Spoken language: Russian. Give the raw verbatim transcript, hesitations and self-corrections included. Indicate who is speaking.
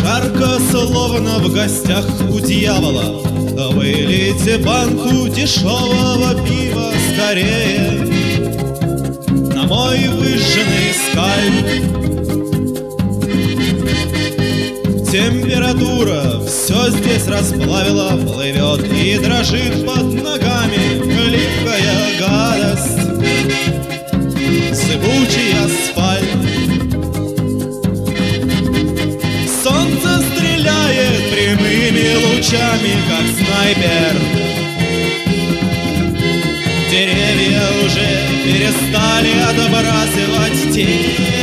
Speaker 1: Жарко, словно в гостях у дьявола. Вылейте банку дешевого пива скорее на мой выжженный скальп. Температура все здесь расплавила, плывет и дрожит под ногами липкая гадость. Зыбучий асфальт. Солнце стреляет прямыми лучами, как снайпер. Деревья уже перестали отбрасывать тень.